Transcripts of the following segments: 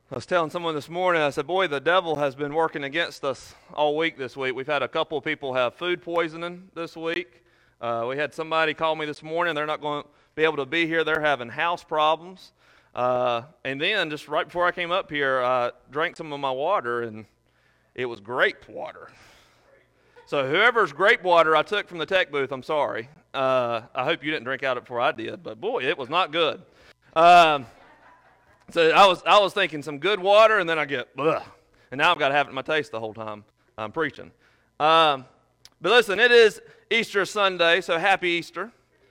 I was telling someone this morning, I said, boy, the devil has been working against us all week this week. We've had a couple of people have food poisoning this week. We had somebody call me this morning. They're not going to be able to be here. They're having house problems. And then just right before I came up here, I drank some of my water, and it was grape water. So whoever's grape water I took from the tech booth, I'm sorry. I hope you didn't drink out of it before I did, but boy, it was not good. So I was thinking some good water, and then I get, ugh. And now I've got to have it in my taste the whole time I'm preaching. But listen, it is Easter Sunday, so happy Easter.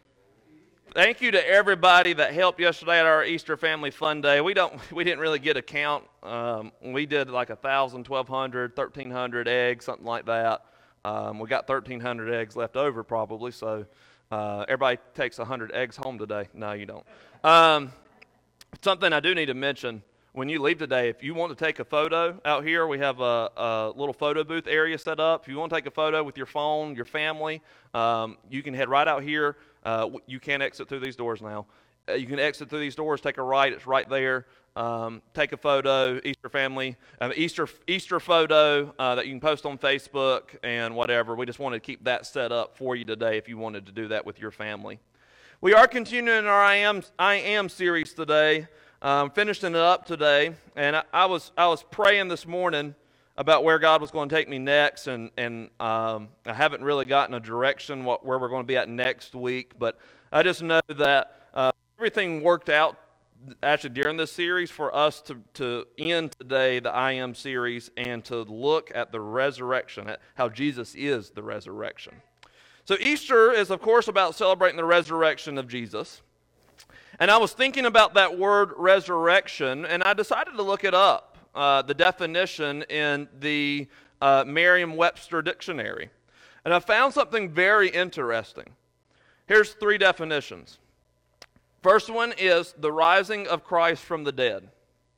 Thank you to everybody that helped yesterday at our Easter Family Fun Day. We didn't really get a count. We did like 1,000, 1,200, 1,300 eggs, something like that. We got 1,300 eggs left over probably, so everybody takes 100 eggs home today. No, you don't. Something I do need to mention, when you leave today, if you want to take a photo out here, we have a little photo booth area set up. If you want to take a photo with your phone, your family, you can head right out here. You can't exit through these doors now. You can exit through these doors, take a right, it's right there. Take a photo, Easter family, Easter photo that you can post on Facebook and whatever. We just wanted to keep that set up for you today if you wanted to do that with your family. We are continuing our I Am series today, finishing it up today, and I was praying this morning about where God was going to take me next, and I haven't really gotten a direction where we're going to be at next week, but I just know that everything worked out actually during this series for us to end today the I Am series and to look at the resurrection, at how Jesus is the resurrection. So Easter is, of course, about celebrating the resurrection of Jesus. And I was thinking about that word resurrection, and I decided to look it up, the definition in the Merriam-Webster dictionary. And I found something very interesting. Here's 3 definitions. First one is the rising of Christ from the dead.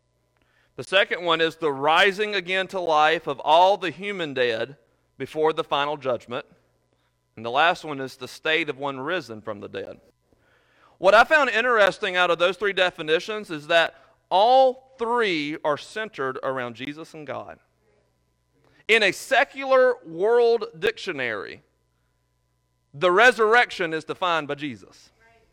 The second one is the rising again to life of all the human dead before the final judgment. And the last one is the state of one risen from the dead. What I found interesting out of those 3 definitions is that all 3 are centered around Jesus and God. In a secular world dictionary, the resurrection is defined by Jesus.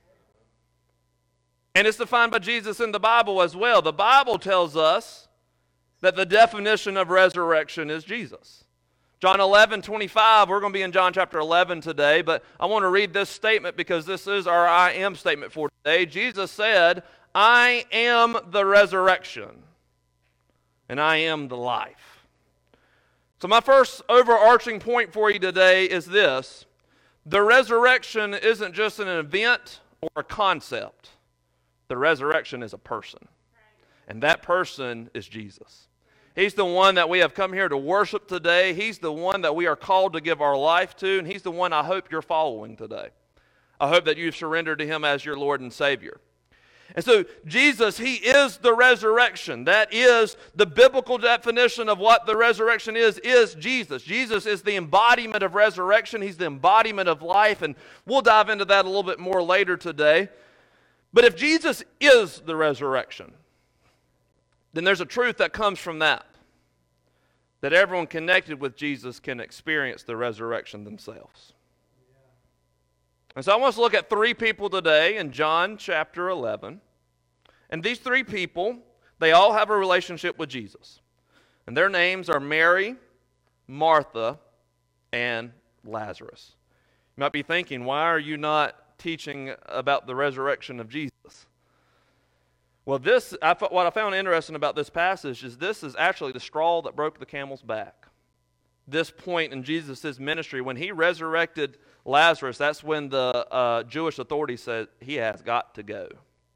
And it's defined by Jesus in the Bible as well. The Bible tells us that the definition of resurrection is Jesus. John 11:25, we're going to be in John chapter 11 today, but I want to read this statement because this is our I am statement for today. Jesus said, I am the resurrection, and I am the life. So my first overarching point for you today is this. The resurrection isn't just an event or a concept. The resurrection is a person, and that person is Jesus. He's the one that we have come here to worship today. He's the one that we are called to give our life to, and He's the one I hope you're following today. I hope that you've surrendered to Him as your Lord and Savior. And so Jesus, He is the resurrection. That is the biblical definition of what the resurrection is Jesus. Jesus is the embodiment of resurrection. He's the embodiment of life, and we'll dive into that a little bit more later today. But if Jesus is the resurrection, then there's a truth that comes from that everyone connected with Jesus can experience the resurrection themselves. And so I want us to look at 3 people today in John chapter 11. And these 3 people, they all have a relationship with Jesus. And their names are Mary, Martha, and Lazarus. You might be thinking, why are you not teaching about the resurrection of Jesus? Well, what I found interesting about this passage is this is actually the straw that broke the camel's back. This point in Jesus' ministry, when He resurrected Lazarus, that's when the Jewish authorities said he has got to go.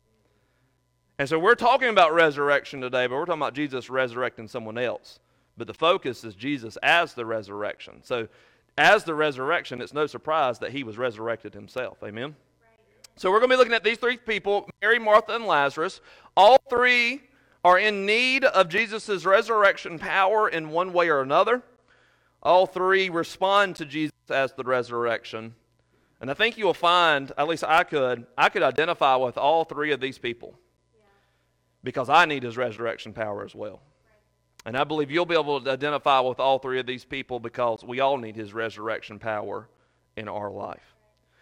And so we're talking about resurrection today, but we're talking about Jesus resurrecting someone else. But the focus is Jesus as the resurrection. So as the resurrection, it's no surprise that He was resurrected Himself. Amen? So we're going to be looking at these 3 people, Mary, Martha, and Lazarus. All 3 are in need of Jesus' resurrection power in one way or another. All 3 respond to Jesus as the resurrection. And I think you'll find, at least I could identify with all 3 of these people. because I need his resurrection power as well. And I believe you'll be able to identify with all three of these people because we all need his resurrection power in our life.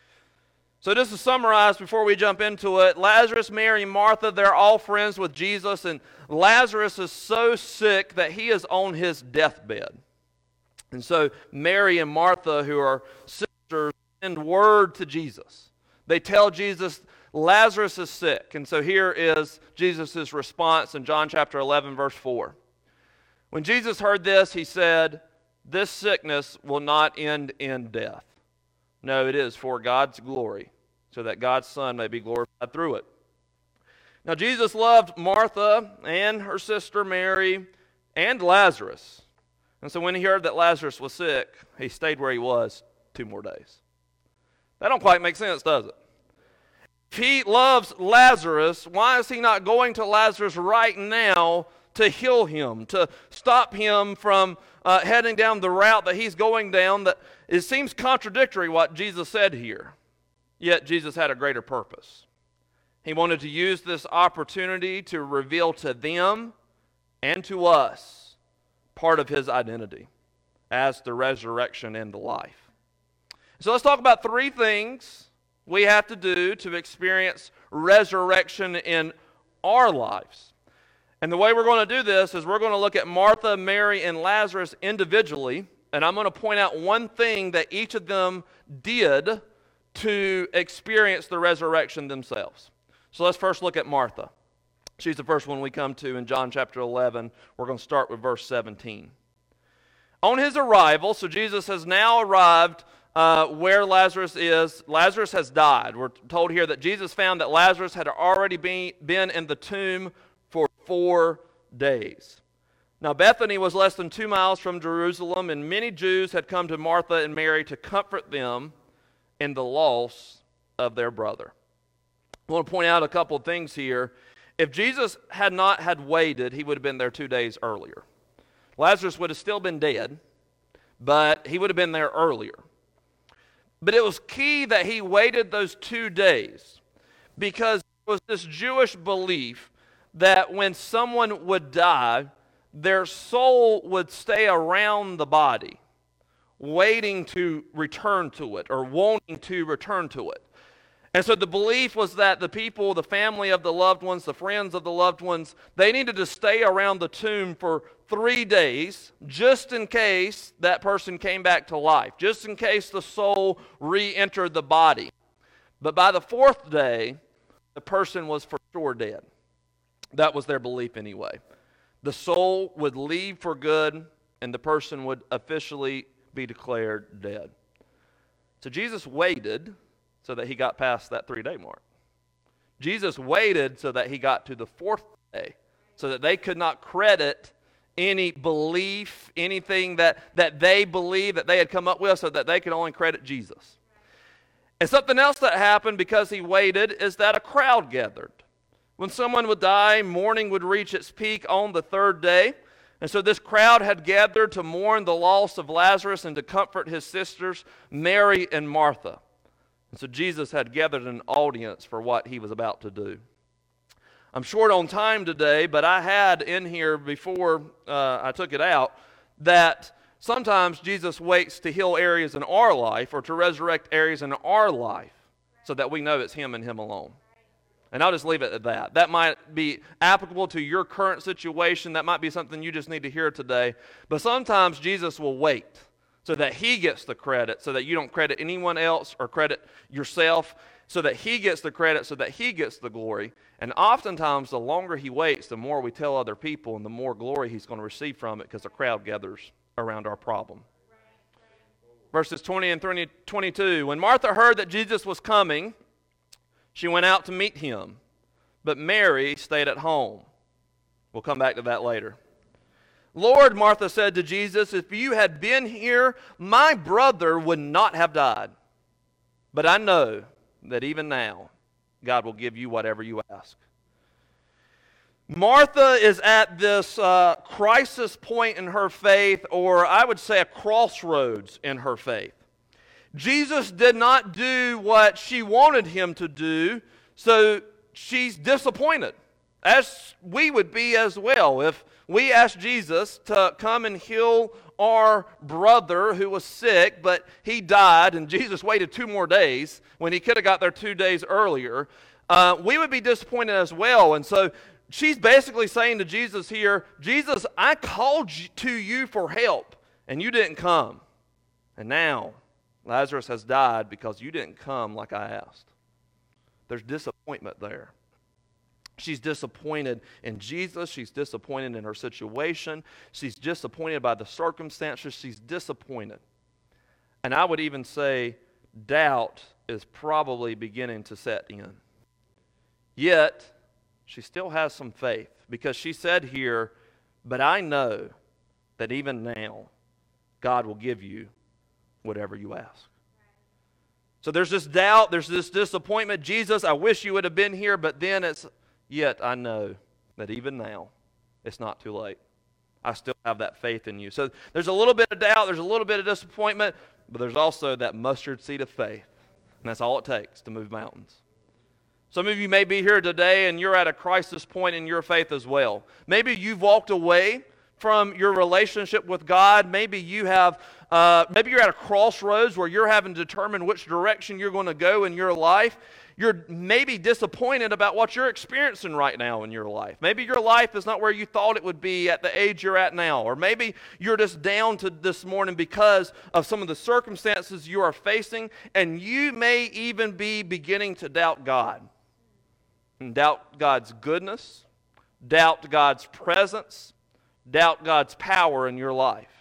So just to summarize before we jump into it, Lazarus, Mary, Martha, they're all friends with Jesus, and Lazarus is so sick that he is on his deathbed. And so Mary and Martha, who are sisters, send word to Jesus. They tell Jesus, Lazarus is sick. And so here is Jesus' response in John chapter 11, verse 4. When Jesus heard this, he said, "This sickness will not end in death. No, it is for God's glory, so that God's Son may be glorified through it." Now, Jesus loved Martha and her sister Mary and Lazarus. And so when he heard that Lazarus was sick, he stayed where he was 2 more days. That don't quite make sense, does it? If he loves Lazarus, why is he not going to Lazarus right now to heal him, to stop him from heading down the route that he's going down? That it seems contradictory what Jesus said here. Yet Jesus had a greater purpose. He wanted to use this opportunity to reveal to them and to us part of his identity as the resurrection and the life. So let's talk about 3 things we have to do to experience resurrection in our lives. And the way we're going to do this is we're going to look at Martha, Mary, and Lazarus individually, and I'm going to point out one thing that each of them did to experience the resurrection themselves. So let's first look at Martha. She's the first one we come to in John chapter 11. We're going to start with verse 17. On his arrival, so Jesus has now arrived where Lazarus is. Lazarus has died. We're told here that Jesus found that Lazarus had already been in the tomb for 4 days. Now Bethany was less than 2 miles from Jerusalem, and many Jews had come to Martha and Mary to comfort them in the loss of their brother. I want to point out a couple of things here. If Jesus had not had waited, he would have been there 2 days earlier. Lazarus would have still been dead, but he would have been there earlier. But it was key that he waited those 2 days because it was this Jewish belief that when someone would die, their soul would stay around the body, waiting to return to it or wanting to return to it. And so the belief was that the people, the family of the loved ones, the friends of the loved ones, they needed to stay around the tomb for 3 days just in case that person came back to life, just in case the soul re-entered the body. But by the 4th day, the person was for sure dead. That was their belief anyway. The soul would leave for good, and the person would officially be declared dead. So Jesus waited so that he got past that 3-day mark. Jesus waited so that he got to the 4th day, so that they could not credit any belief, anything that they believed that they had come up with, so that they could only credit Jesus. And something else that happened because he waited is that a crowd gathered. When someone would die, mourning would reach its peak on the 3rd day. And so this crowd had gathered to mourn the loss of Lazarus and to comfort his sisters, Mary and Martha. And so Jesus had gathered an audience for what he was about to do. I'm short on time today, but I had in here before I took it out that sometimes Jesus waits to heal areas in our life or to resurrect areas in our life so that we know it's him and him alone. And I'll just leave it at that. That might be applicable to your current situation. That might be something you just need to hear today. But sometimes Jesus will wait so that he gets the credit, so that you don't credit anyone else or credit yourself, so that he gets the credit, so that he gets the glory. And oftentimes, the longer he waits, the more we tell other people and the more glory he's going to receive from it because the crowd gathers around our problem. Verses 20 and 22. When Martha heard that Jesus was coming, she went out to meet him, but Mary stayed at home. We'll come back to that later. Lord, Martha said to Jesus, if you had been here, my brother would not have died. But I know that even now, God will give you whatever you ask. Martha is at this crisis point in her faith, or I would say a crossroads in her faith. Jesus did not do what she wanted him to do, so she's disappointed. as we would be as well. If we asked Jesus to come and heal our brother who was sick, but he died, and Jesus waited 2 more days when he could have got there 2 days earlier, we would be disappointed as well. And so she's basically saying to Jesus here, Jesus, I called to you for help, and you didn't come. And now Lazarus has died because you didn't come like I asked. There's disappointment there. She's disappointed in Jesus. She's disappointed in her situation. She's disappointed by the circumstances. She's disappointed. And I would even say doubt is probably beginning to set in. Yet, she still has some faith, because she said here, but I know that even now God will give you whatever you ask. So there's this doubt, there's this disappointment. Jesus, I wish you would have been here, but then yet I know that even now it's not too late. I still have that faith in you. So there's a little bit of doubt, there's a little bit of disappointment, but there's also that mustard seed of faith. And that's all it takes to move mountains. Some of you may be here today and you're at a crisis point in your faith as well. Maybe you've walked away from your relationship with God. Maybe you have, maybe you're at a crossroads where you're having to determine which direction you're going to go in your life. You're maybe disappointed about what you're experiencing right now in your life. Maybe your life is not where you thought it would be at the age you're at now. Or maybe you're just down to this morning because of some of the circumstances you are facing, and you may even be beginning to doubt God. And doubt God's goodness, doubt God's presence, doubt God's power in your life.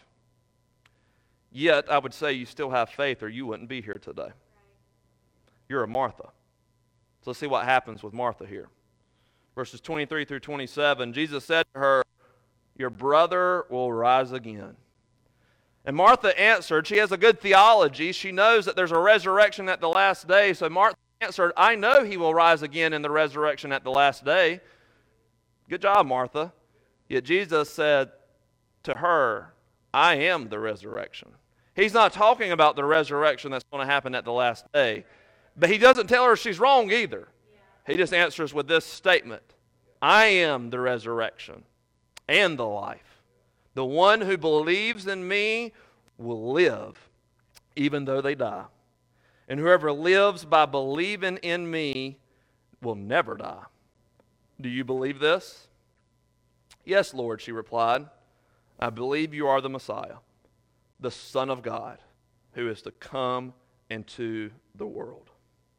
Yet, I would say you still have faith, or you wouldn't be here today. You're a Martha. So let's see what happens with Martha here. Verses 23 through 27, Jesus said to her, your brother will rise again. And Martha answered, she has a good theology. She knows that there's a resurrection at the last day. So Martha answered, I know he will rise again in the resurrection at the last day. Good job, Martha. Yet Jesus said to her, I am the resurrection. He's not talking about the resurrection that's going to happen at the last day. But he doesn't tell her she's wrong either. He just answers with this statement, I am the resurrection and the life. The one who believes in me will live even though they die. And whoever lives by believing in me will never die. Do you believe this? Yes, Lord, she replied. I believe you are the Messiah, the Son of God, who is to come into the world.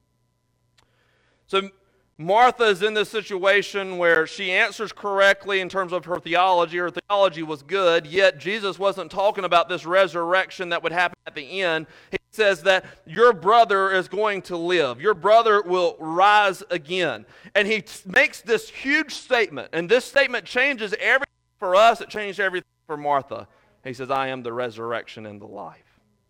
So Martha is in this situation where she answers correctly in terms of her theology. Her theology was good, yet Jesus wasn't talking about this resurrection that would happen at the end. He says that your brother is going to live. Your brother will rise again. And he makes this huge statement, and this statement changes everything for us. It changed everything for Martha. He says, I am the resurrection and the life.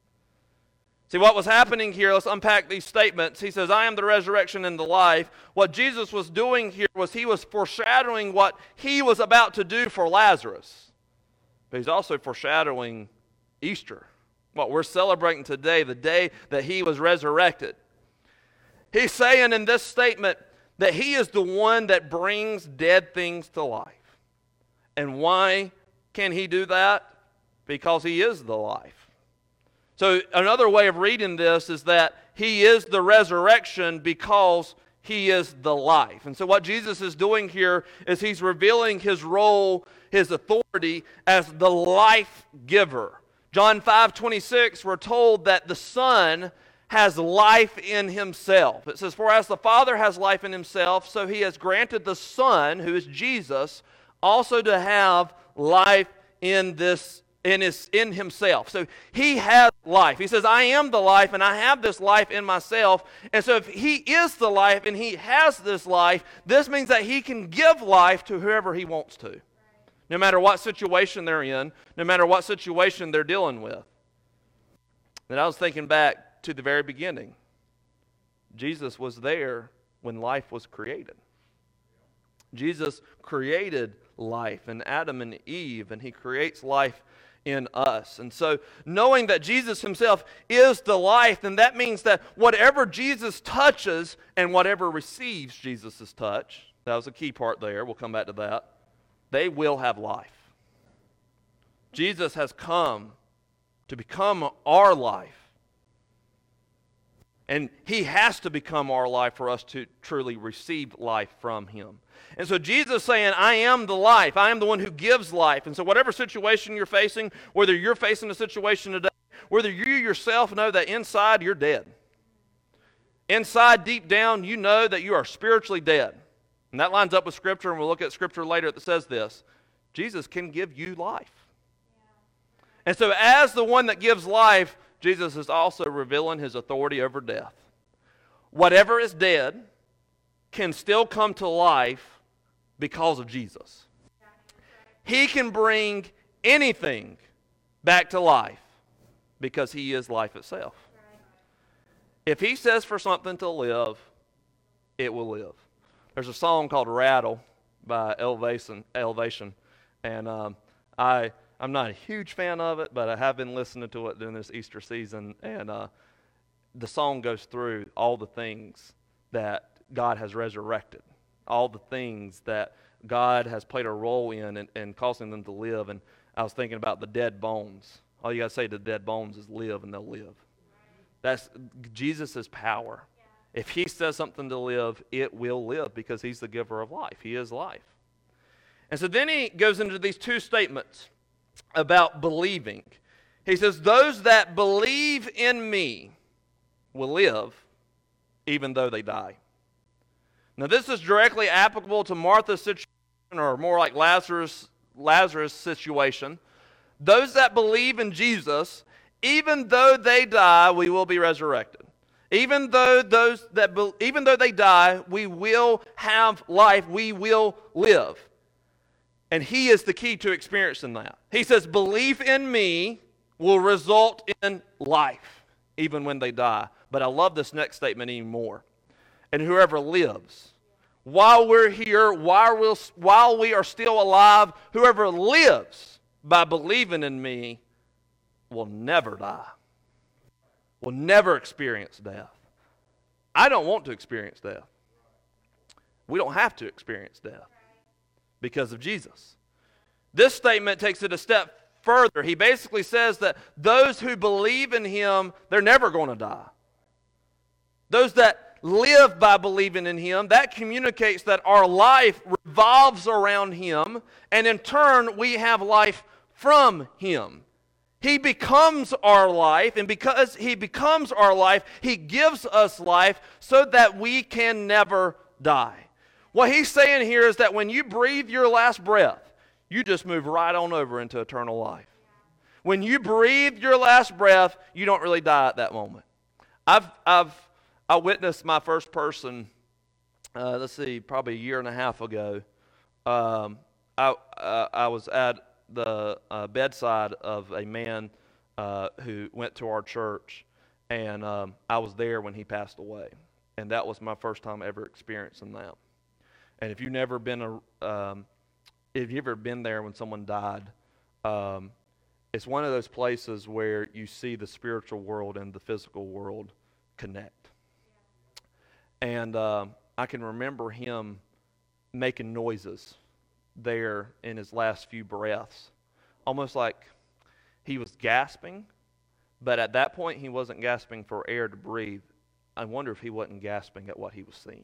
See, what was happening here, let's unpack these statements. He says, I am the resurrection and the life. What Jesus was doing here was he was foreshadowing what he was about to do for Lazarus. But he's also foreshadowing Easter, what we're celebrating today, the day that he was resurrected. He's saying in this statement that he is the one that brings dead things to life. And why can he do that? Because he is the life. So another way of reading this is that he is the resurrection because he is the life. And so what Jesus is doing here is he's revealing his role, his authority as the life giver. John 5:26, we're told that the Son has life in himself. It says, for as the Father has life in himself, so he has granted the Son, who is Jesus, also to have life in himself. So he has life. He says, I am the life, and I have this life in myself. And so if he is the life and he has this life, this means that he can give life to whoever he wants to. No matter what situation they're in, no matter what situation they're dealing with. And I was thinking back to the very beginning. Jesus was there when life was created. Jesus created life in Adam and Eve, and he creates life in us. And so knowing that Jesus himself is the life, then that means that whatever Jesus touches and whatever receives Jesus' touch, That was a key part there. We'll come back to that. They will have life. Jesus has come to become our life. And he has to become our life for us to truly receive life from him. And so Jesus is saying, I am the life. I am the one who gives life. And so whatever situation you're facing, whether you're facing a situation today, whether you yourself know that inside you're dead. Inside, deep down, you know that you are spiritually dead. And that lines up with Scripture, and we'll look at Scripture later that says this. Jesus can give you life. And so as the one that gives life, Jesus is also revealing his authority over death. Whatever is dead can still come to life because of Jesus. He can bring anything back to life because he is life itself. If he says for something to live, it will live. There's a song called Rattle by Elevation, and I'm not a huge fan of it, but I have been listening to it during this Easter season, and the song goes through all the things that God has resurrected, all the things that God has played a role in and causing them to live. And I was thinking about the dead bones. All you got to say to dead bones is live, and they'll live. That's Jesus' power. If he says something to live, it will live because he's the giver of life. He is life. And so then he goes into these two statements about believing. He says, those that believe in me will live even though they die. Now this is directly applicable to Martha's situation, or more like Lazarus' situation. Those that believe in Jesus, even though they die, we will be resurrected. Even though they die, we will have life. We will live. And he is the key to experiencing that. He says, belief in me will result in life, even when they die. But I love this next statement even more. And whoever lives, while we're here, while we are still alive, whoever lives by believing in me will never die, will never experience death. I don't want to experience death. We don't have to experience death because of Jesus. This statement takes it a step further. He basically says that those who believe in him, they're never going to die. Those that live by believing in him, that communicates that our life revolves around him, and in turn we have life from him. He becomes our life, and because he becomes our life, he gives us life so that we can never die. What he's saying here is that when you breathe your last breath, you just move right on over into eternal life. When you breathe your last breath, you don't really die at that moment. I witnessed my first person, probably a year and a half ago. I was at the bedside of a man who went to our church, and I was there when he passed away, and that was my first time ever experiencing that. And if you've never been there when someone died, it's one of those places where you see the spiritual world and the physical world connect. And I can remember him making noises there in his last few breaths, almost like he was gasping, but at that point he wasn't gasping for air to breathe. I wonder if he wasn't gasping at what he was seeing.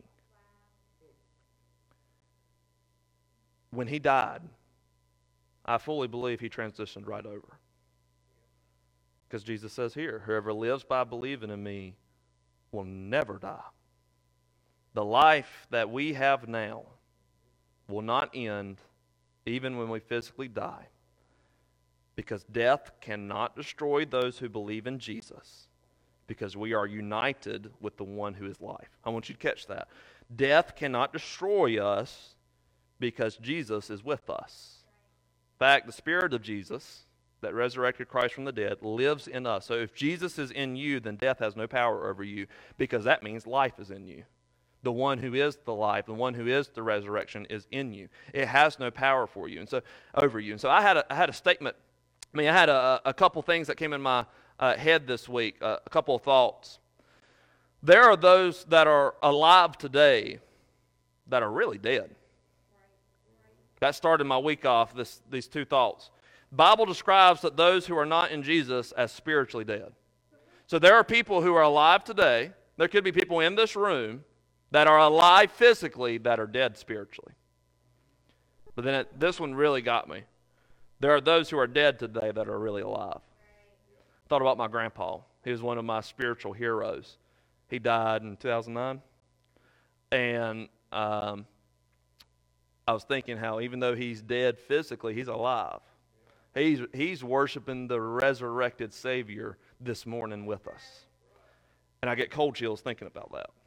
When he died, I fully believe he transitioned right over. Because Jesus says here, whoever lives by believing in me will never die. The life that we have now will not end even when we physically die, because death cannot destroy those who believe in Jesus, because we are united with the one who is life. I want you to catch that. Death cannot destroy us because Jesus is with us. In fact, the Spirit of Jesus that resurrected Christ from the dead lives in us. So if Jesus is in you, then death has no power over you, because that means life is in you. The one who is the life, the one who is the resurrection is in you. It has no power for you, and so over you. And so I had a statement. I had a couple things that came in my head this week, a couple of thoughts. There are those that are alive today that are really dead. That started my week off, these two thoughts. The Bible describes that those who are not in Jesus as spiritually dead. So there are people who are alive today. There could be people in this room that are alive physically that are dead spiritually. But then this one really got me. There are those who are dead today that are really alive. I thought about my grandpa. He was one of my spiritual heroes. He died in 2009. And I was thinking how even though he's dead physically, he's alive. He's worshiping the resurrected Savior this morning with us. And I get cold chills thinking about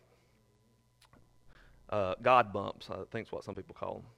that. God bumps, I think is what some people call them.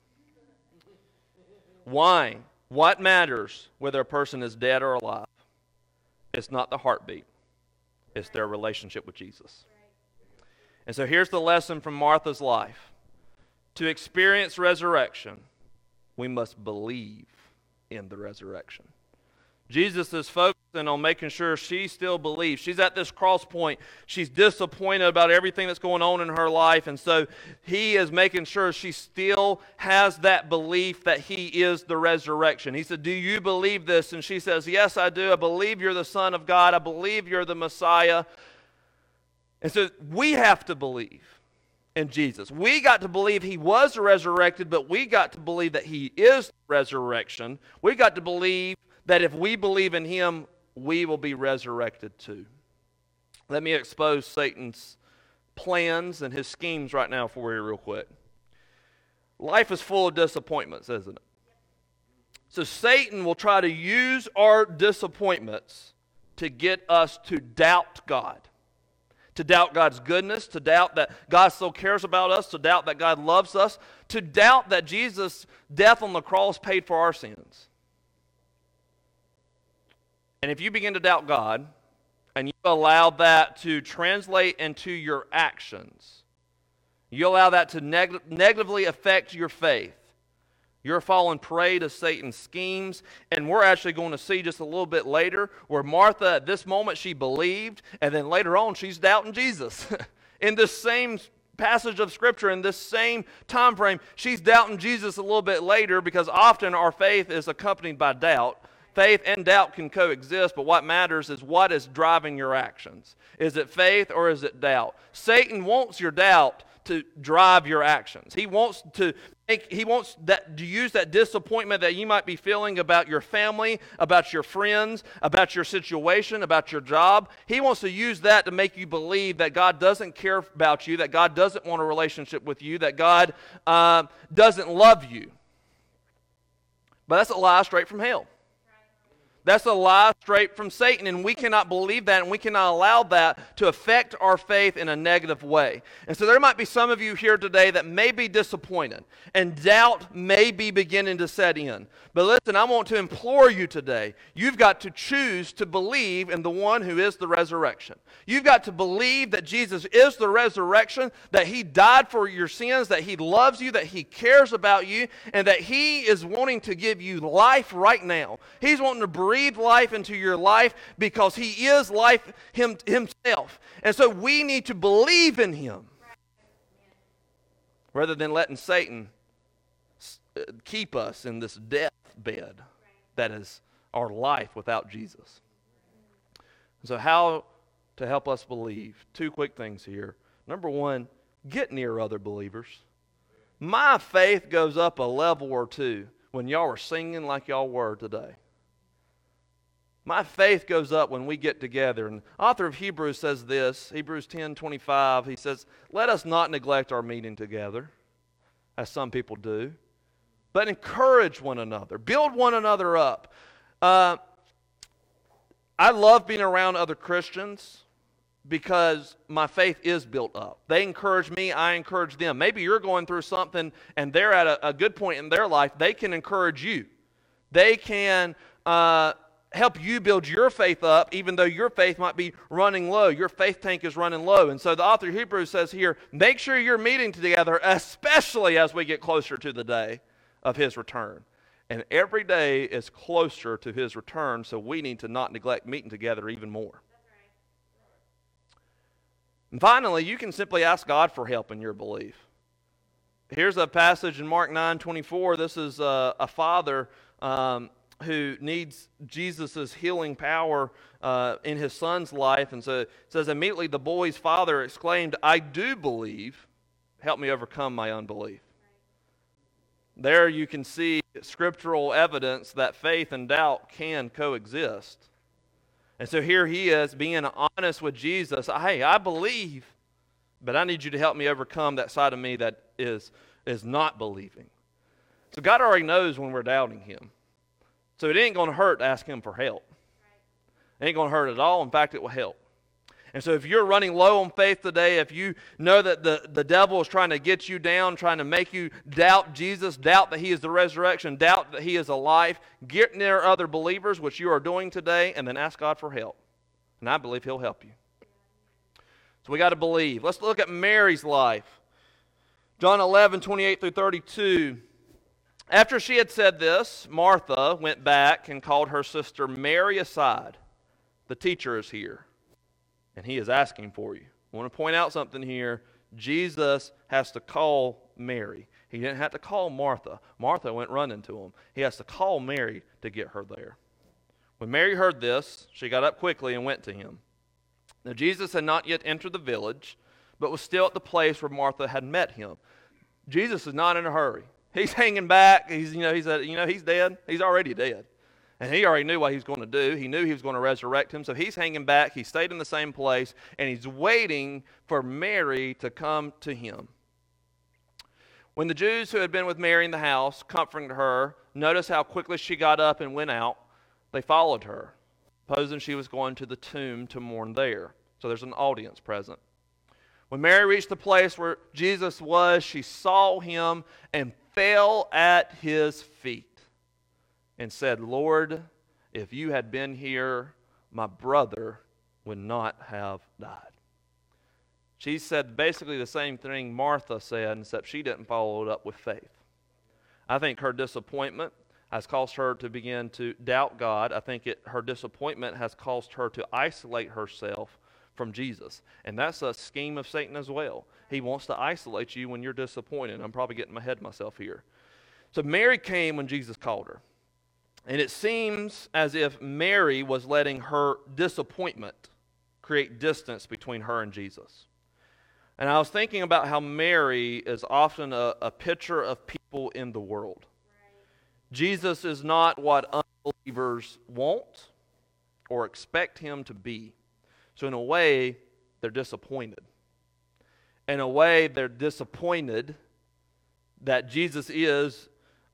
Why? What matters whether a person is dead or alive? It's not the heartbeat. It's their relationship with Jesus. And so here's the lesson from Martha's life. To experience resurrection, we must believe in the resurrection. Jesus is focusing on making sure she still believes. She's at this cross point. She's disappointed about everything that's going on in her life. And so he is making sure she still has that belief that he is the resurrection. He said, "Do you believe this?" And she says, "Yes, I do. I believe you're the Son of God. I believe you're the Messiah." And so we have to believe in Jesus. We got to believe he was resurrected, but we got to believe that he is the resurrection. We got to believe that if we believe in him, we will be resurrected too. Let me expose Satan's plans and his schemes right now for you real quick. Life is full of disappointments, isn't it? So Satan will try to use our disappointments to get us to doubt God. To doubt God's goodness, to doubt that God still cares about us, to doubt that God loves us, to doubt that Jesus' death on the cross paid for our sins. And if you begin to doubt God, and you allow that to translate into your actions, you allow that to negatively affect your faith, you're falling prey to Satan's schemes. And we're actually going to see just a little bit later where Martha, at this moment, she believed, and then later on, she's doubting Jesus. In this same passage of Scripture, in this same time frame, she's doubting Jesus a little bit later, because often our faith is accompanied by doubt. Faith and doubt can coexist, but what matters is what is driving your actions. Is it faith or is it doubt? Satan wants your doubt to drive your actions. He wants to use that disappointment that you might be feeling about your family, about your friends, about your situation, about your job. He wants to use that to make you believe that God doesn't care about you, that God doesn't want a relationship with you, that God doesn't love you. But that's a lie straight from hell. That's a lie straight from Satan, and we cannot believe that, and we cannot allow that to affect our faith in a negative way. And so there might be some of you here today that may be disappointed, and doubt may be beginning to set in. But listen, I want to implore you today, you've got to choose to believe in the one who is the resurrection. You've got to believe that Jesus is the resurrection, that he died for your sins, that he loves you, that he cares about you, and that he is wanting to give you life right now. He's wanting to breathe life into your life because he is life himself. And so we need to believe in him rather than letting Satan keep us in this deathbed that is our life without Jesus. So how to help us believe? Two quick things here. Number one, get near other believers. My faith goes up a level or two when y'all are singing like y'all were today. My faith goes up when we get together. And the author of Hebrews says this, Hebrews 10:25, he says, "Let us not neglect our meeting together, as some people do, but encourage one another, build one another up." I love being around other Christians because my faith is built up. They encourage me, I encourage them. Maybe you're going through something and they're at a good point in their life. They can encourage you. They can help you build your faith up, even though your faith might be running low. Your faith tank is running low. And so the author of Hebrews says here, make sure you're meeting together, especially as we get closer to the day of his return. And every day is closer to his return, so we need to not neglect meeting together even more. And finally, you can simply ask God for help in your belief. Here's a passage in Mark 9:24. This is a father who needs Jesus' healing power in his son's life. And so it says, immediately the boy's father exclaimed, "I do believe. Help me overcome my unbelief." There you can see scriptural evidence that faith and doubt can coexist. And so here he is being honest with Jesus. Hey, I believe, but I need you to help me overcome that side of me that is not believing. So God already knows when we're doubting him. So it ain't going to hurt to ask him for help. It ain't going to hurt at all. In fact, it will help. And so if you're running low on faith today, if you know that the devil is trying to get you down, trying to make you doubt Jesus, doubt that he is the resurrection, doubt that he is alive, get near other believers, which you are doing today, and then ask God for help. And I believe he'll help you. So we got to believe. Let's look at Mary's life. John 11:28-32. After she had said this, Martha went back and called her sister Mary aside. "The teacher is here, and he is asking for you." I want to point out something here. Jesus has to call Mary. He didn't have to call Martha. Martha went running to him. He has to call Mary to get her there. When Mary heard this, she got up quickly and went to him. Now Jesus had not yet entered the village, but was still at the place where Martha had met him. Jesus is not in a hurry. He's hanging back. He's dead. He's already dead. And he already knew what he was going to do. He knew he was going to resurrect him. So he's hanging back. He stayed in the same place. And he's waiting for Mary to come to him. When the Jews who had been with Mary in the house, comforting her, noticed how quickly she got up and went out, they followed her, supposing she was going to the tomb to mourn there. So there's an audience present. When Mary reached the place where Jesus was, she saw him and fell at his feet and said, "Lord, if you had been here, my brother would not have died." She said basically the same thing Martha said, except she didn't follow it up with faith. I think her disappointment has caused her to begin to doubt God. I think her disappointment has caused her to isolate herself from Jesus. And that's a scheme of Satan as well. He wants to isolate you when you're disappointed. I'm probably getting ahead of myself here. So Mary came when Jesus called her. And it seems as if Mary was letting her disappointment create distance between her and Jesus. And I was thinking about how Mary is often a picture of people in the world. Jesus is not what unbelievers want or expect him to be. So in a way, they're disappointed. In a way, they're disappointed that Jesus is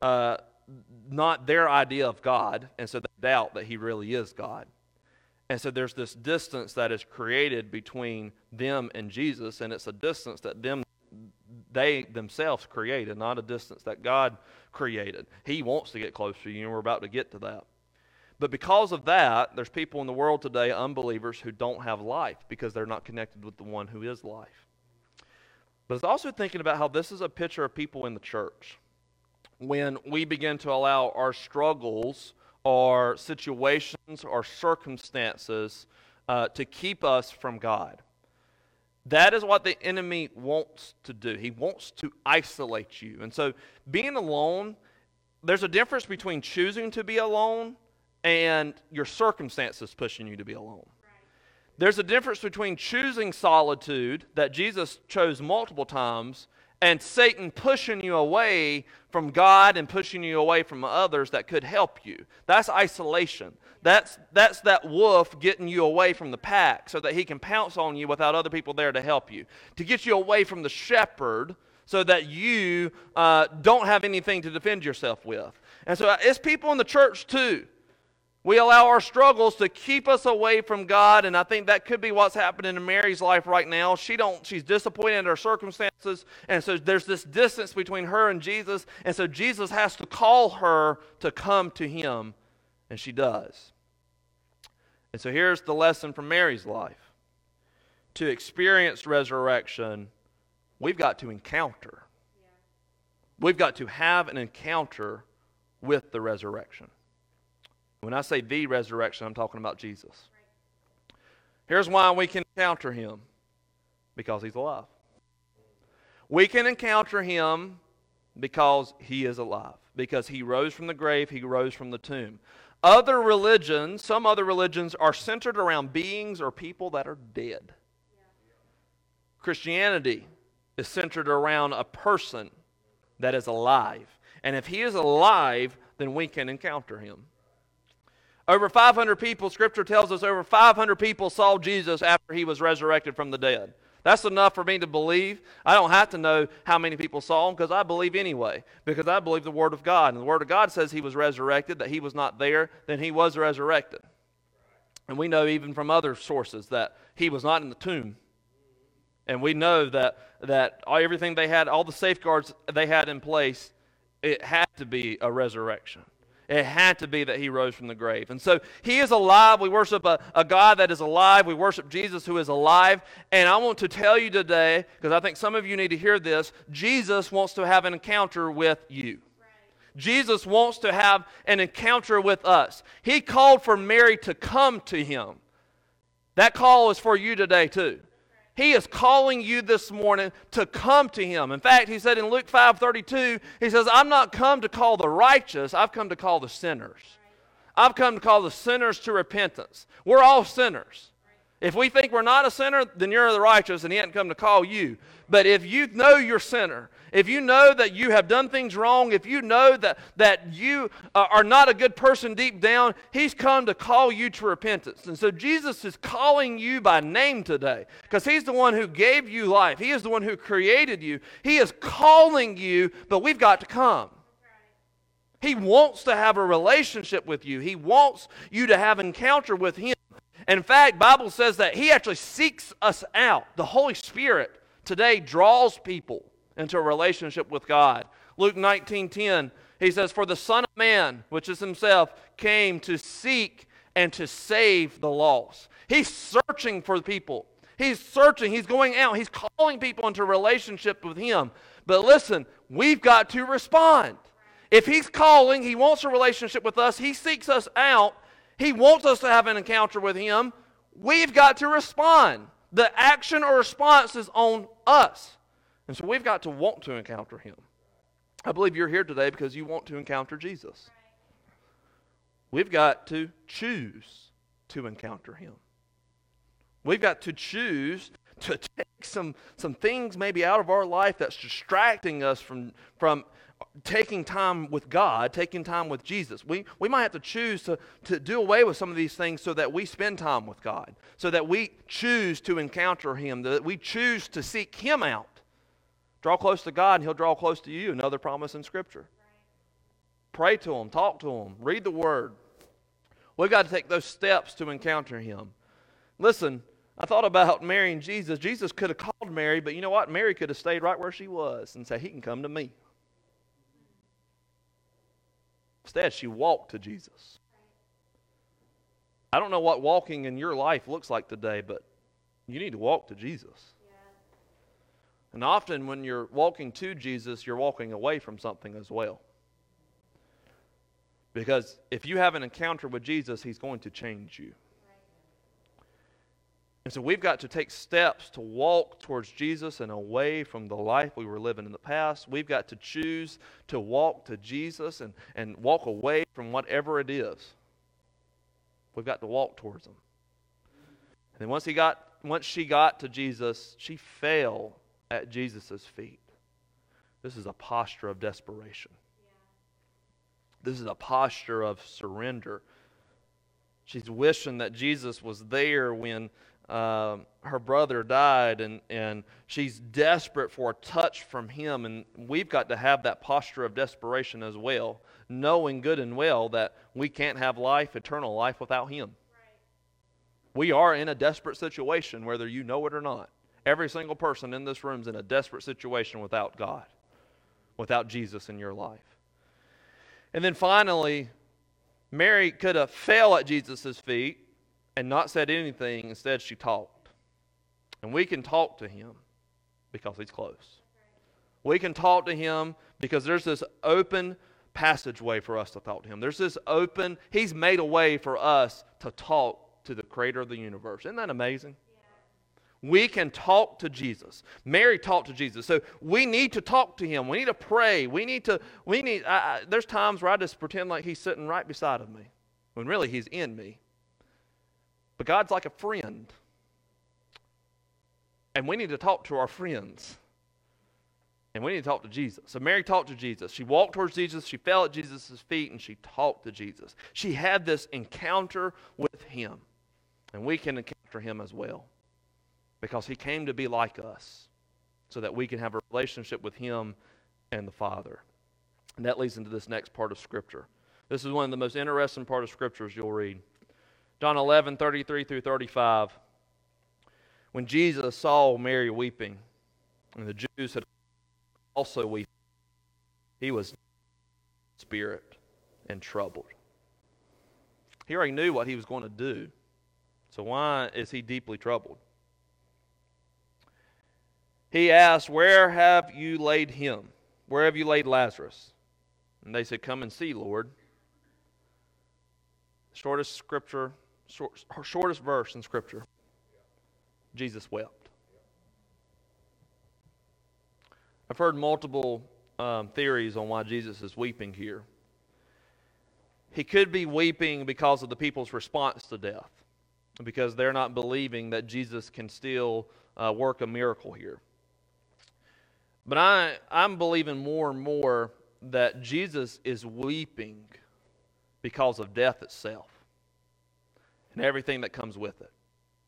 not their idea of God, and so they doubt that he really is God. And so there's this distance that is created between them and Jesus, and it's a distance that they themselves created, not a distance that God created. He wants to get close to you, and we're about to get to that. But because of that, there's people in the world today, unbelievers, who don't have life because they're not connected with the one who is life. But it's also thinking about how this is a picture of people in the church. When we begin to allow our struggles or situations or circumstances to keep us from God. That is what the enemy wants to do. He wants to isolate you. And so being alone, there's a difference between choosing to be alone and your circumstances pushing you to be alone. There's a difference between choosing solitude that Jesus chose multiple times and Satan pushing you away from God and pushing you away from others that could help you. That's isolation. That's that wolf getting you away from the pack so that he can pounce on you without other people there to help you. To get you away from the shepherd so that you don't have anything to defend yourself with. And so it's people in the church too. We allow our struggles to keep us away from God, and I think that could be what's happening in Mary's life right now. She's disappointed in her circumstances, and so there's this distance between her and Jesus, and so Jesus has to call her to come to him, and she does. And so here's the lesson from Mary's life. To experience resurrection, we've got to encounter. We've got to have an encounter with the resurrection. When I say the resurrection, I'm talking about Jesus. Here's why we can encounter him. Because he's alive. We can encounter him Because he is alive. Because he rose from the grave, he rose from the tomb. Other religions, some other religions, are centered around beings or people that are dead. Christianity is centered around a person that is alive. And if he is alive, then we can encounter him. Over 500 people, Scripture tells us over 500 people saw Jesus after he was resurrected from the dead. That's enough for me to believe. I don't have to know how many people saw him because I believe anyway. Because I believe the Word of God. And the Word of God says he was resurrected, that he was not there, then he was resurrected. And we know even from other sources that he was not in the tomb. And we know that everything they had, all the safeguards they had in place, it had to be a resurrection. It had to be that he rose from the grave. And so he is alive. We worship a God that is alive. We worship Jesus who is alive. And I want to tell you today, because I think some of you need to hear this, Jesus wants to have an encounter with you. Jesus wants to have an encounter with us. He called for Mary to come to him. That call is for you today too. He is calling you this morning to come to him. In fact, he said in Luke 5:32, he says, I'm not come to call the righteous, I've come to call the sinners. I've come to call the sinners to repentance. We're all sinners. If we think we're not a sinner, then you're the righteous and he hadn't come to call you. But if you know you're a sinner, if you know that you have done things wrong, if you know that you are not a good person deep down, he's come to call you to repentance. And so Jesus is calling you by name today because he's the one who gave you life. He is the one who created you. He is calling you, but we've got to come. He wants to have a relationship with you. He wants you to have an encounter with him. And in fact, Bible says that he actually seeks us out. The Holy Spirit today draws people into a relationship with God. Luke 19:10, he says, for the Son of Man, which is himself, came to seek and to save the lost. He's searching for people. He's searching. He's going out. He's calling people into a relationship with him. But listen, we've got to respond. If he's calling, he wants a relationship with us. He seeks us out. He wants us to have an encounter with him. We've got to respond. The action or response is on us. And so we've got to want to encounter him. I believe you're here today because you want to encounter Jesus. We've got to choose to encounter him. We've got to choose to take some things maybe out of our life that's distracting us from taking time with God, taking time with Jesus. We might have to choose to do away with some of these things so that we spend time with God, so that we choose to encounter him, that we choose to seek him out. Draw close to God and he'll draw close to you, another promise in Scripture. Pray to him, talk to him, read the Word. We've got to take those steps to encounter him. Listen, I thought about Mary and Jesus. Jesus could have called Mary, but you know what? Mary could have stayed right where she was and said, he can come to me. Instead, she walked to Jesus. I don't know what walking in your life looks like today, but you need to walk to Jesus. And often when you're walking to Jesus, you're walking away from something as well. Because if you have an encounter with Jesus, he's going to change you. And so we've got to take steps to walk towards Jesus and away from the life we were living in the past. We've got to choose to walk to Jesus and walk away from whatever it is. We've got to walk towards him. And then once she got to Jesus, she fell at Jesus' feet. This is a posture of desperation. This is a posture of surrender. She's wishing that Jesus was there when her brother died, and she's desperate for a touch from him. And we've got to have that posture of desperation as well, knowing good and well that we can't have life, eternal life, without him. We are in a desperate situation, whether you know it or not. Every single person in this room is in a desperate situation without God, without Jesus in your life. And then finally, Mary could have fell at Jesus' feet and not said anything. Instead, she talked. And we can talk to him because he's close. We can talk to him because there's this open passageway for us to talk to him. There's this open, he's made a way for us to talk to the creator of the universe. Isn't that amazing? We can talk to Jesus. Mary talked to Jesus. So we need to talk to him. We need to pray. There's times where I just pretend like he's sitting right beside of me, when really he's in me. But God's like a friend. And we need to talk to our friends. And we need to talk to Jesus. So Mary talked to Jesus. She walked towards Jesus. She fell at Jesus' feet, and she talked to Jesus. She had this encounter with him. And we can encounter him as well. Because he came to be like us, so that we can have a relationship with him and the Father. And that leads into this next part of Scripture. This is one of the most interesting part of Scriptures you'll read. John 11:33 through 35. When Jesus saw Mary weeping, and the Jews had also weeping, he was in spirit and troubled. He already knew what he was going to do. So why is he deeply troubled? He asked, "Where have you laid him? Where have you laid Lazarus?" And they said, "Come and see, Lord." Shortest verse in Scripture. Jesus wept. I've heard multiple theories on why Jesus is weeping here. He could be weeping because of the people's response to death, because they're not believing that Jesus can still work a miracle here. But I'm believing more and more that Jesus is weeping because of death itself and everything that comes with it.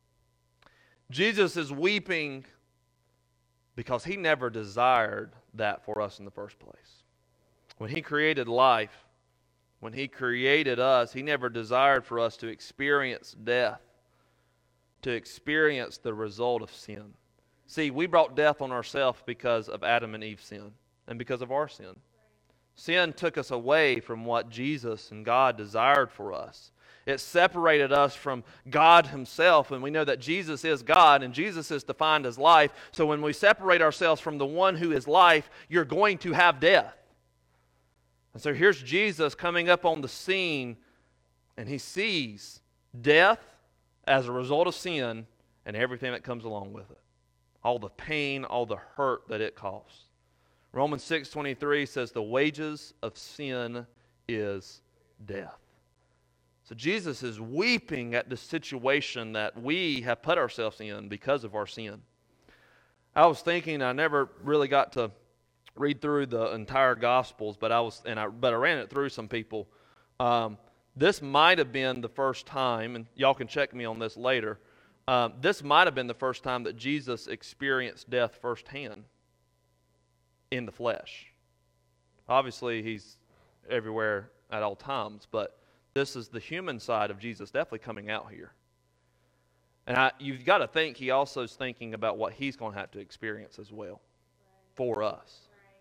Jesus is weeping because he never desired that for us in the first place. When he created life, when he created us, he never desired for us to experience death, to experience the result of sin. See, we brought death on ourselves because of Adam and Eve's sin and because of our sin. Sin took us away from what Jesus and God desired for us. It separated us from God himself, and we know that Jesus is God, and Jesus is defined as life. So when we separate ourselves from the one who is life, you're going to have death. And so here's Jesus coming up on the scene, and he sees death as a result of sin and everything that comes along with it. All the pain, all the hurt that it costs. Romans 6:23 says the wages of sin is death. So Jesus is weeping at the situation that we have put ourselves in because of our sin. I was thinking, I never really got to read through the entire Gospels, but I ran it through some people. This might have been the first time, and y'all can check me on this later. This might have been the first time that Jesus experienced death firsthand in the flesh. Obviously, he's everywhere at all times, but this is the human side of Jesus definitely coming out here. And you've got to think he also is thinking about what he's going to have to experience as well for us.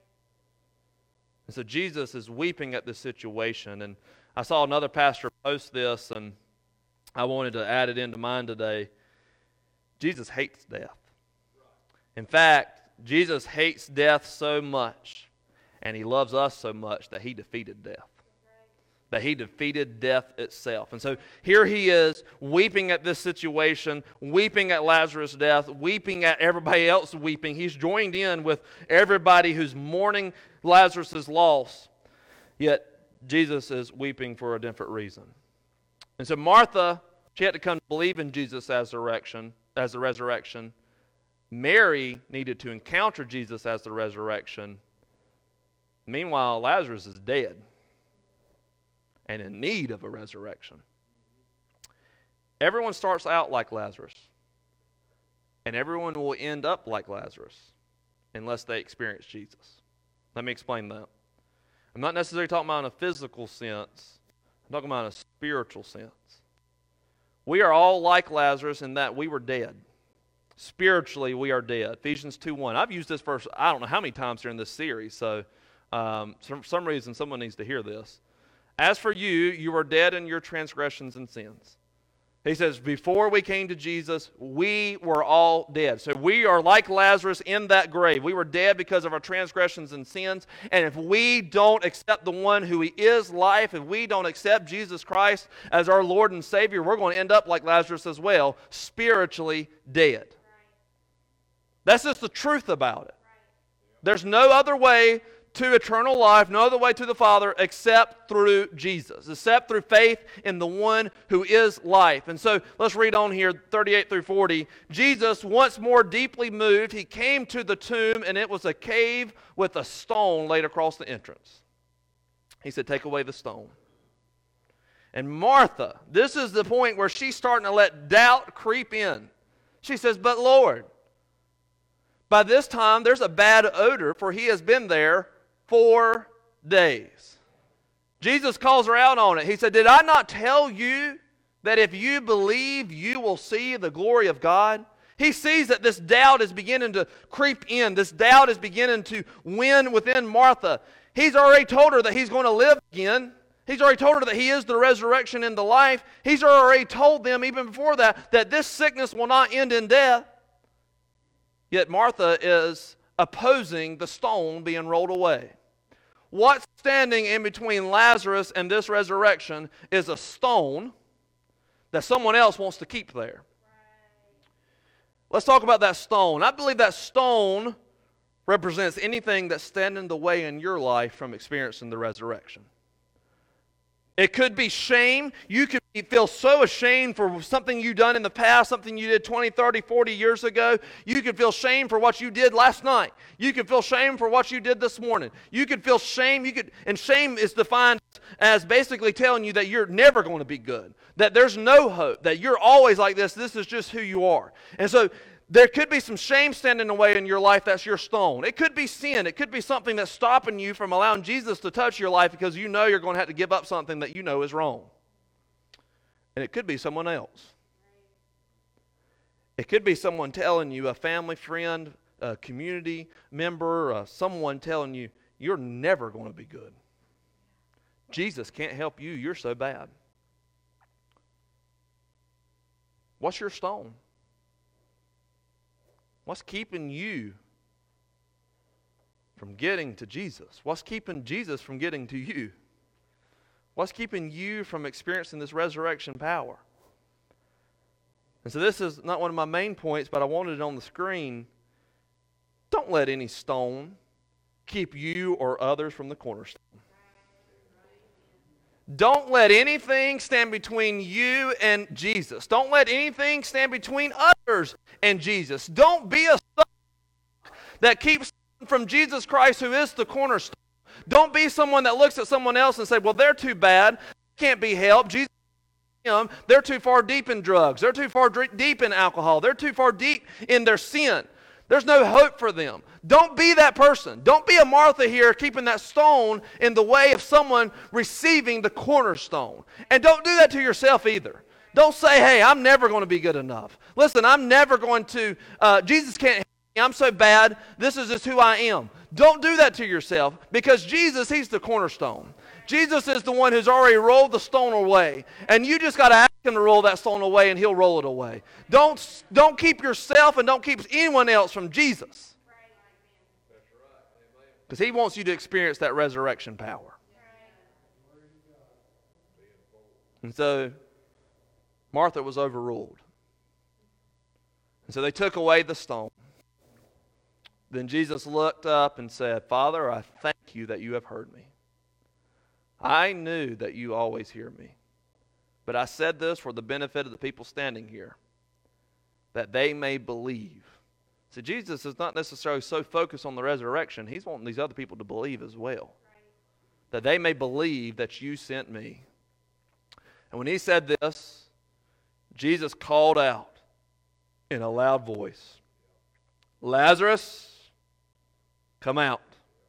And so Jesus is weeping at this situation. And I saw another pastor post this, and I wanted to add it into mine today. Jesus hates death. In fact, Jesus hates death so much, and he loves us so much that he defeated death. That he defeated death itself. And so here he is, weeping at this situation, weeping at Lazarus' death, weeping at everybody else weeping. He's joined in with everybody who's mourning Lazarus' loss. Yet Jesus is weeping for a different reason. And so Martha, she had to come to believe in Jesus as the resurrection. Mary needed to encounter Jesus as the resurrection. Meanwhile, Lazarus is dead and in need of a resurrection. Everyone starts out like Lazarus, and everyone will end up like Lazarus unless they experience Jesus. Let me explain that. I'm not necessarily talking about in a physical sense. I'm talking about in a spiritual sense. We are all like Lazarus in that we were dead. Spiritually, we are dead. Ephesians 2:1. I've used this verse I don't know how many times during this series, so for some reason someone needs to hear this. As for you, you were dead in your transgressions and sins. He says, before we came to Jesus, we were all dead. So we are like Lazarus in that grave. We were dead because of our transgressions and sins. And if we don't accept the one who he is life, if we don't accept Jesus Christ as our Lord and Savior, we're going to end up like Lazarus as well, spiritually dead. That's just the truth about it. There's no other way to eternal life, no other way to the Father except through Jesus, except through faith in the one who is life. And so let's read on here, 38 through 40. Jesus, once more deeply moved, he came to the tomb, and it was a cave with a stone laid across the entrance. He said, take away the stone. And Martha, this is the point where she's starting to let doubt creep in. She says, but Lord, by this time there's a bad odor, for he has been there 4 days. Jesus calls her out on it. He said, did I not tell you that if you believe, you will see the glory of God? He sees that this doubt is beginning to creep in. This doubt is beginning to win within Martha. He's already told her that he's going to live again. He's already told her that he is the resurrection and the life. He's already told them, even before that, that this sickness will not end in death. Yet Martha is opposing the stone being rolled away. What's standing in between Lazarus and this resurrection is a stone that someone else wants to keep there. Let's talk about that stone. I believe that stone represents anything that's standing in the way in your life from experiencing the resurrection. It could be shame. You could feel so ashamed for something you've done in the past, something you did 20, 30, 40 years ago. You could feel shame for what you did last night. You could feel shame for what you did this morning. You could feel shame. And shame is defined as basically telling you that you're never going to be good, that there's no hope, that you're always like this. This is just who you are. And so there could be some shame standing in the way in your life. That's your stone. It could be sin. It could be something that's stopping you from allowing Jesus to touch your life because you know you're going to have to give up something that you know is wrong. And it could be someone else. It could be someone telling you, a family friend, a community member, someone telling you, you're never going to be good. Jesus can't help you. You're so bad. What's your stone? What's keeping you from getting to Jesus? What's keeping Jesus from getting to you? What's keeping you from experiencing this resurrection power? And so this is not one of my main points, but I wanted it on the screen. Don't let any stone keep you or others from the cornerstone. Don't let anything stand between you and Jesus. Don't let anything stand between others and Jesus. Don't be a stumbling that keeps from Jesus Christ, who is the cornerstone. Don't be someone that looks at someone else and say, well, they're too bad, can't be helped. Jesus, they're too far deep in drugs. They're too far deep in alcohol. They're too far deep in their sin. There's no hope for them. Don't be that person. Don't be a Martha here keeping that stone in the way of someone receiving the cornerstone. And don't do that to yourself either. Don't say, hey, I'm never going to be good enough. Listen, I'm never going to, Jesus can't help me. I'm so bad. This is just who I am. Don't do that to yourself, because Jesus, he's the cornerstone. Jesus is the one who's already rolled the stone away. And you just got to ask him to roll that stone away, and he'll roll it away. Don't keep yourself and don't keep anyone else from Jesus. Because he wants you to experience that resurrection power. And so Martha was overruled. And so they took away the stone. Then Jesus looked up and said, Father, I thank you that you have heard me. I knew that you always hear me. But I said this for the benefit of the people standing here, that they may believe. See, Jesus is not necessarily so focused on the resurrection. He's wanting these other people to believe as well. That they may believe that you sent me. And when he said this, Jesus called out in a loud voice, Lazarus, come out.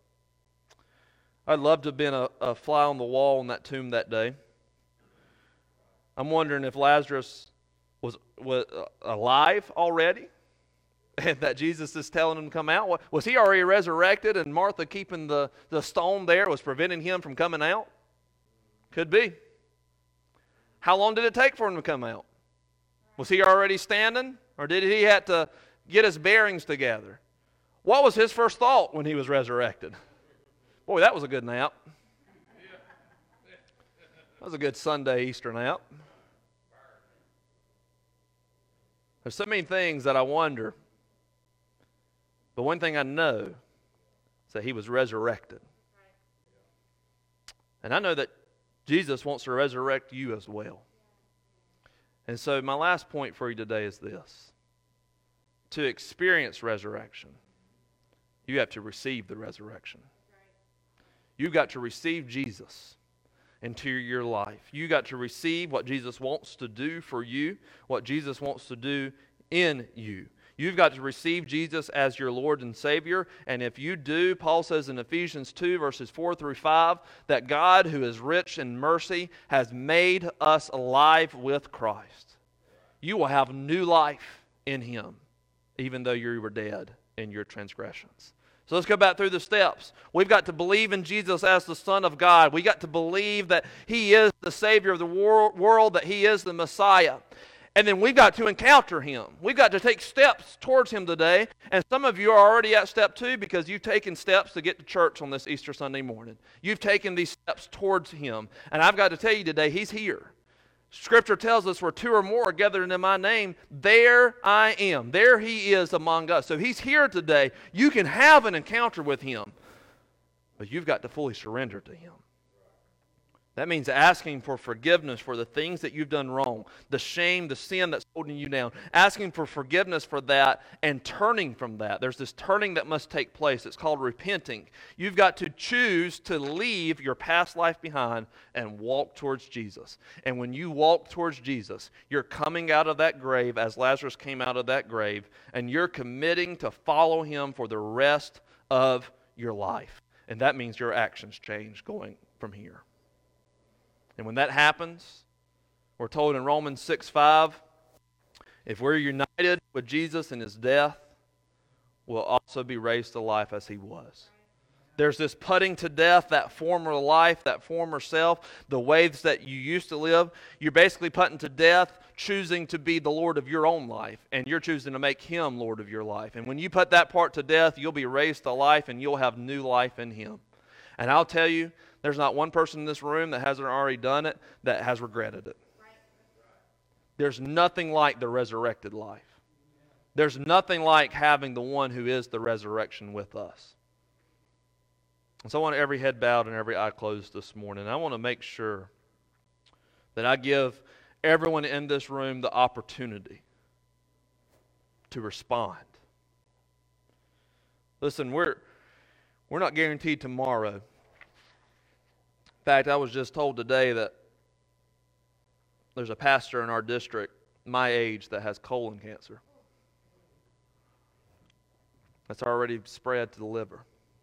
I'd love to have been a fly on the wall in that tomb that day. I'm wondering if Lazarus was alive already and that Jesus is telling him to come out. Was he already resurrected and Martha keeping the stone there was preventing him from coming out? Could be. How long did it take for him to come out? Was he already standing, or did he have to get his bearings together? What was his first thought when he was resurrected? Boy, that was a good nap. That was a good Sunday Easter nap. There's so many things that I wonder But one thing I know is that he was resurrected. And I know that Jesus wants to resurrect you as well. And so my last point for you today is this. To experience resurrection, you have to receive the resurrection. You've got to receive Jesus into your life. You got to receive what Jesus wants to do for you, what Jesus wants to do in you. You've got to receive Jesus as your Lord and Savior. And if you do, Paul says in Ephesians 2, verses 4 through 5, that God, who is rich in mercy, has made us alive with Christ. You will have new life in Him, even though you were dead in your transgressions. So let's go back through the steps. We've got to believe in Jesus as the Son of God. We got to believe that He is the Savior of the world, that He is the Messiah. And then we've got to encounter Him. We've got to take steps towards Him today. And some of you are already at step 2 because you've taken steps to get to church on this Easter Sunday morning. You've taken these steps towards Him. And I've got to tell you today, He's here. Scripture tells us where 2 or more are gathered in my name, there I am. There He is among us. So He's here today. You can have an encounter with Him, but you've got to fully surrender to Him. That means asking for forgiveness for the things that you've done wrong, the shame, the sin that's holding you down, asking for forgiveness for that and turning from that. There's this turning that must take place. It's called repenting. You've got to choose to leave your past life behind and walk towards Jesus. And when you walk towards Jesus, you're coming out of that grave as Lazarus came out of that grave, and you're committing to follow Him for the rest of your life. And that means your actions change going from here. And when that happens, we're told in Romans 6:5, if we're united with Jesus in His death, we'll also be raised to life as He was. There's this putting to death that former life, that former self, the ways that you used to live. You're basically putting to death, choosing to be the Lord of your own life, and you're choosing to make Him Lord of your life. And when you put that part to death, you'll be raised to life, and you'll have new life in Him. And I'll tell you, there's not one person in this room that hasn't already done it that has regretted it. There's nothing like the resurrected life. There's nothing like having the one who is the resurrection with us. And so I want every head bowed and every eye closed this morning. I want to make sure that I give everyone in this room the opportunity to respond. Listen, we're not guaranteed tomorrow. In fact, I was just told today that there's a pastor in our district, my age, that has colon cancer. That's already spread to the liver.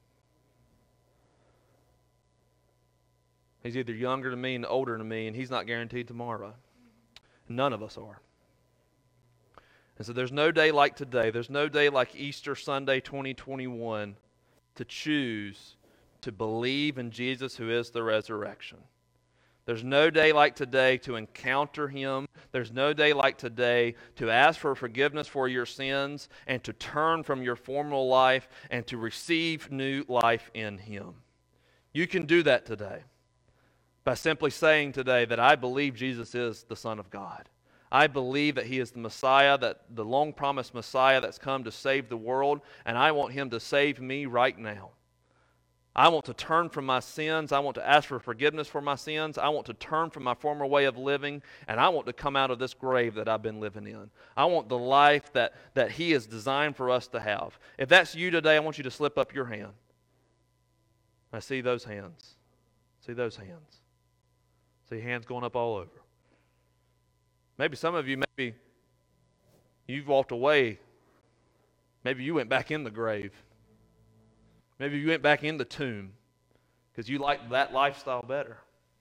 He's either younger than me and older than me, and he's not guaranteed tomorrow. None of us are. And so there's no day like today. There's no day like Easter Sunday 2021 to choose to believe in Jesus who is the resurrection. There's no day like today to encounter Him. There's no day like today to ask for forgiveness for your sins and to turn from your former life and to receive new life in Him. You can do that today by simply saying today that I believe Jesus is the Son of God. I believe that He is the Messiah, that the long-promised Messiah that's come to save the world, and I want Him to save me right now. I want to turn from my sins. I want to ask for forgiveness for my sins. I want to turn from my former way of living, and I want to come out of this grave that I've been living in. I want the life that He has designed for us to have. If that's you today, I want you to slip up your hand. I see those hands. See those hands. See hands going up all over. Maybe some of you, maybe you've walked away. Maybe you went back in the grave. Maybe you went back in the tomb because you liked that lifestyle better.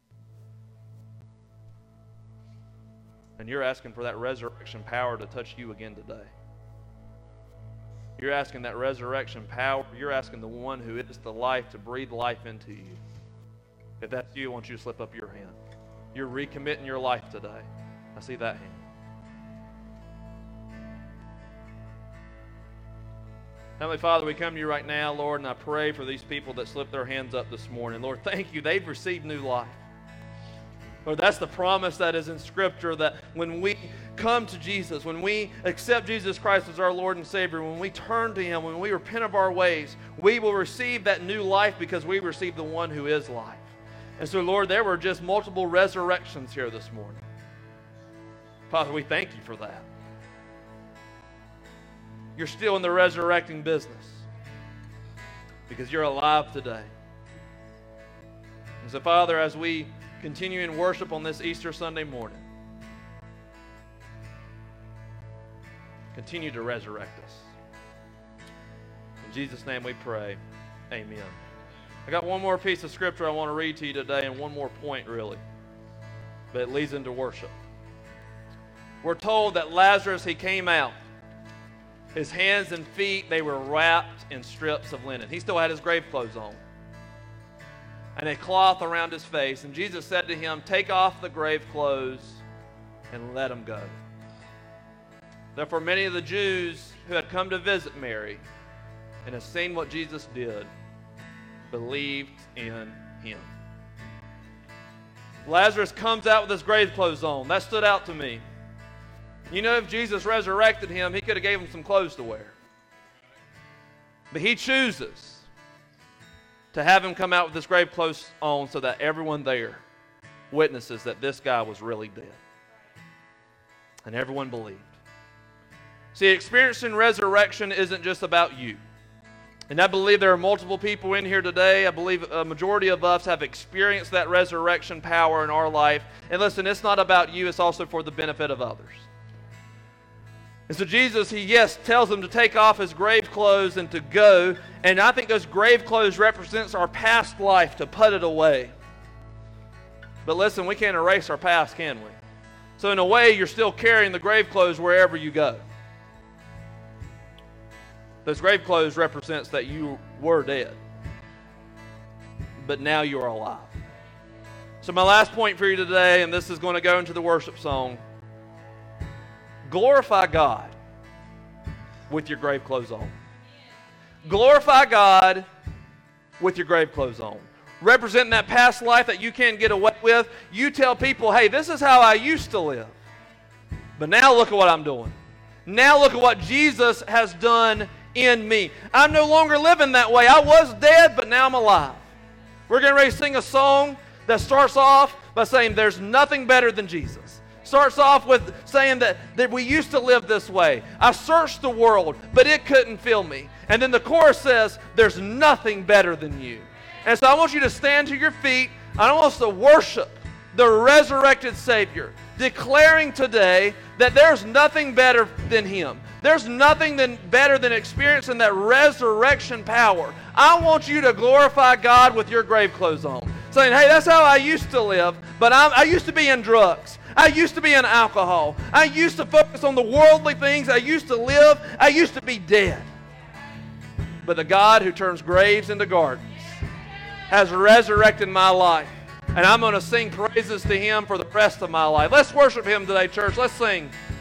And you're asking for that resurrection power to touch you again today. You're asking that resurrection power. You're asking the one who is the life to breathe life into you. If that's you, I want you to slip up your hand. You're recommitting your life today. I see that hand. Heavenly Father, we come to you right now, Lord, and I pray for these people that slipped their hands up this morning. Lord, thank you. They've received new life. Lord, that's the promise that is in Scripture, that when we come to Jesus, when we accept Jesus Christ as our Lord and Savior, when we turn to Him, when we repent of our ways, we will receive that new life because we receive the one who is life. And so, Lord, there were just multiple resurrections here this morning. Father, we thank you for that. You're still in the resurrecting business because you're alive today. And so, Father, as we continue in worship on this Easter Sunday morning, continue to resurrect us. In Jesus' name we pray. Amen. I got one more piece of Scripture I want to read to you today, and one more point, really. But it leads into worship. We're told that Lazarus, he came out. His hands and feet, they were wrapped in strips of linen. He still had his grave clothes on, and a cloth around his face. And Jesus said to him, "Take off the grave clothes and let him go." Therefore, many of the Jews who had come to visit Mary and had seen what Jesus did believed in him. Lazarus comes out with his grave clothes on. That stood out to me. You know, if Jesus resurrected him, he could have gave him some clothes to wear. But he chooses to have him come out with his grave clothes on so that everyone there witnesses that this guy was really dead. And everyone believed. See, experiencing resurrection isn't just about you. And I believe there are multiple people in here today. I believe a majority of us have experienced that resurrection power in our life. And listen, it's not about you, it's also for the benefit of others. And so Jesus, he tells them to take off his grave clothes and to go. And I think those grave clothes represents our past life, to put it away. But listen, we can't erase our past, can we? So in a way, you're still carrying the grave clothes wherever you go. Those grave clothes represents that you were dead, but now you are alive. So my last point for you today, and this is going to go into the worship song: glorify God with your grave clothes on. Glorify God with your grave clothes on. Representing that past life that you can't get away with. You tell people, hey, this is how I used to live, but now look at what I'm doing. Now look at what Jesus has done in me. I'm no longer living that way. I was dead, but now I'm alive. We're getting ready to sing a song that starts off by saying there's nothing better than Jesus. Starts off with saying that we used to live this way. I searched the world, but it couldn't fill me. And then the chorus says, there's nothing better than you. And so I want you to stand to your feet. I want us to worship the resurrected Savior, declaring today that there's nothing better than Him. There's nothing better than experiencing that resurrection power. I want you to glorify God with your grave clothes on. Saying, hey, that's how I used to live, but I used to be in drugs. I used to be in alcohol. I used to focus on the worldly things. I used to live. I used to be dead. But the God who turns graves into gardens has resurrected my life. And I'm going to sing praises to Him for the rest of my life. Let's worship Him today, church. Let's sing.